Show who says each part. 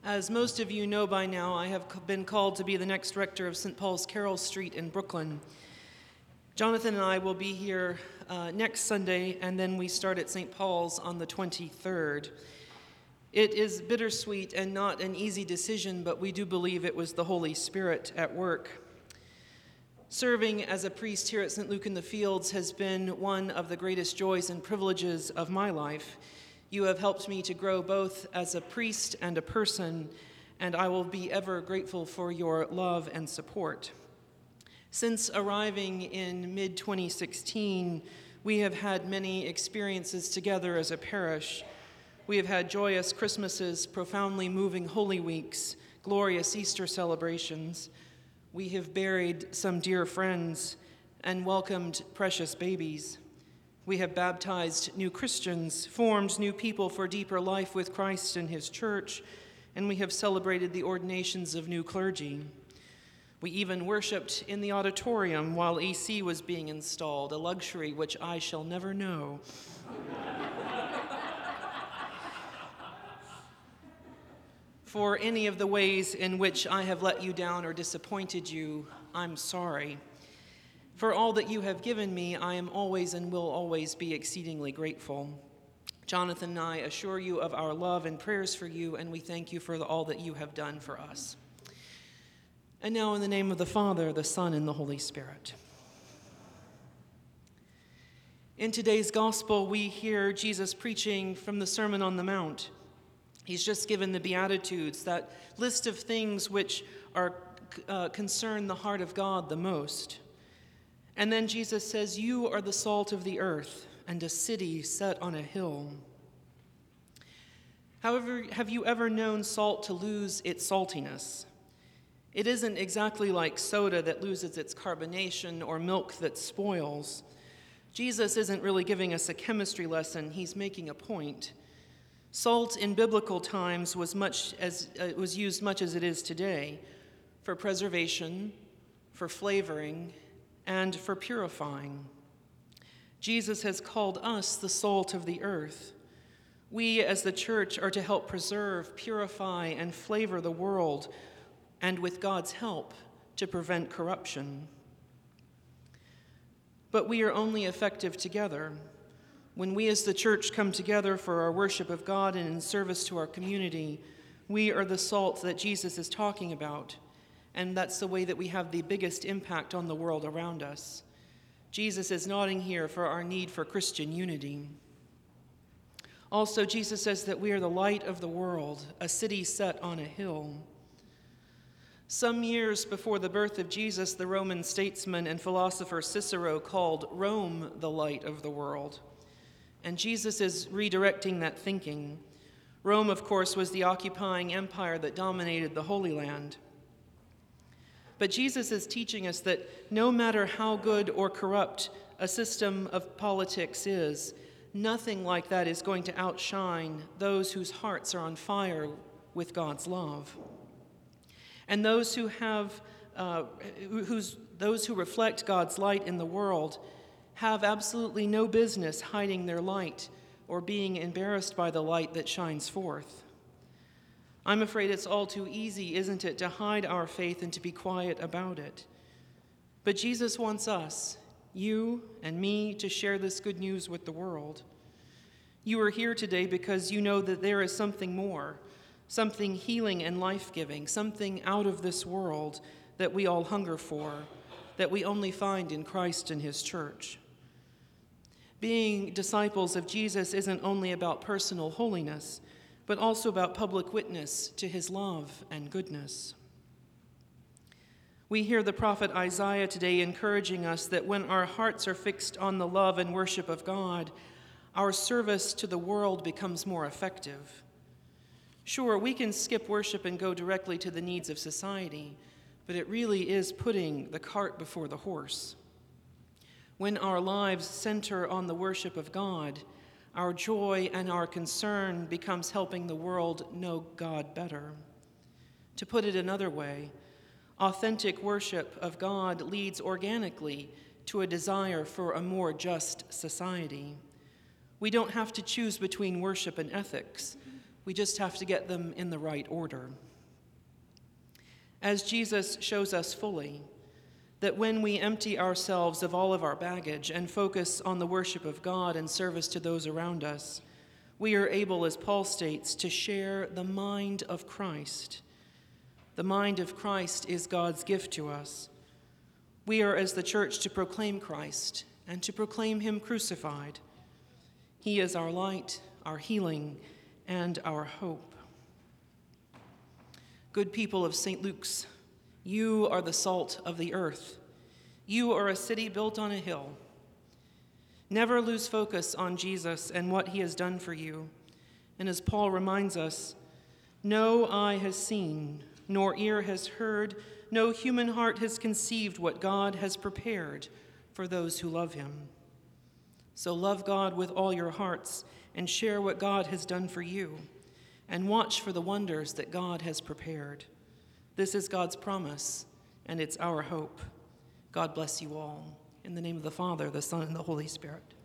Speaker 1: As most of you know by now, I have been called to be the next rector of St. Paul's Carroll Street in Brooklyn. Jonathan and I will be here next Sunday, and then we start at St. Paul's on the 23rd. It is bittersweet and not an easy decision, but we do believe it was the Holy Spirit at work. Serving as a priest here at St. Luke in the Fields has been one of the greatest joys and privileges of my life. You have helped me to grow both as a priest and a person, and I will be ever grateful for your love and support. Since arriving in mid-2016, we have had many experiences together as a parish. We have had joyous Christmases, profoundly moving Holy Weeks, glorious Easter celebrations. We have buried some dear friends and welcomed precious babies. We have baptized new Christians, formed new people for deeper life with Christ and his church, and we have celebrated the ordinations of new clergy. We even worshiped in the auditorium while AC was being installed, a luxury which I shall never know. For any of the ways in which I have let you down or disappointed you, I'm sorry. For all that you have given me, I am always and will always be exceedingly grateful. Jonathan and I assure you of our love and prayers for you, and we thank you for all that you have done for us. And now in the name of the Father, the Son, and the Holy Spirit. In today's gospel, we hear Jesus preaching from the Sermon on the Mount. He's just given the Beatitudes, that list of things which are concern the heart of God the most. And then Jesus says, "You are the salt of the earth and a city set on a hill." However, have you ever known salt to lose its saltiness? It isn't exactly like soda that loses its carbonation or milk that spoils. Jesus isn't really giving us a chemistry lesson. He's making a point. Salt in biblical times was used much as it is today, for preservation, for flavoring, and for purifying. Jesus has called us the salt of the earth. We as the church are to help preserve, purify, and flavor the world, and with God's help, to prevent corruption. But we are only effective together. When we as the church come together for our worship of God and in service to our community, we are the salt that Jesus is talking about. And that's the way that we have the biggest impact on the world around us. Jesus is nodding here for our need for Christian unity. Also, Jesus says that we are the light of the world, a city set on a hill. Some years before the birth of Jesus, the Roman statesman and philosopher Cicero called Rome the light of the world. And Jesus is redirecting that thinking. Rome, of course, was the occupying empire that dominated the Holy Land. But Jesus is teaching us that no matter how good or corrupt a system of politics is, nothing like that is going to outshine those whose hearts are on fire with God's love. And those who reflect God's light in the world have absolutely no business hiding their light or being embarrassed by the light that shines forth. I'm afraid it's all too easy, isn't it, to hide our faith and to be quiet about it. But Jesus wants us, you and me, to share this good news with the world. You are here today because you know that there is something more, something healing and life-giving, something out of this world that we all hunger for, that we only find in Christ and his church. Being disciples of Jesus isn't only about personal holiness, but also about public witness to his love and goodness. We hear the prophet Isaiah today encouraging us that when our hearts are fixed on the love and worship of God, our service to the world becomes more effective. Sure, we can skip worship and go directly to the needs of society, but it really is putting the cart before the horse. When our lives center on the worship of God, our joy and our concern becomes helping the world know God better. To put it another way, authentic worship of God leads organically to a desire for a more just society. We don't have to choose between worship and ethics. We just have to get them in the right order. As Jesus shows us fully, that when we empty ourselves of all of our baggage and focus on the worship of God and service to those around us, we are able, as Paul states, to share the mind of Christ. The mind of Christ is God's gift to us. We are, as the church, to proclaim Christ and to proclaim him crucified. He is our light, our healing, and our hope. Good people of St. Luke's, you are the salt of the earth. You are a city built on a hill. Never lose focus on Jesus and what he has done for you. And as Paul reminds us, no eye has seen, nor ear has heard, no human heart has conceived what God has prepared for those who love him. So love God with all your hearts and share what God has done for you, and watch for the wonders that God has prepared. This is God's promise, and it's our hope. God bless you all. In the name of the Father, the Son, and the Holy Spirit.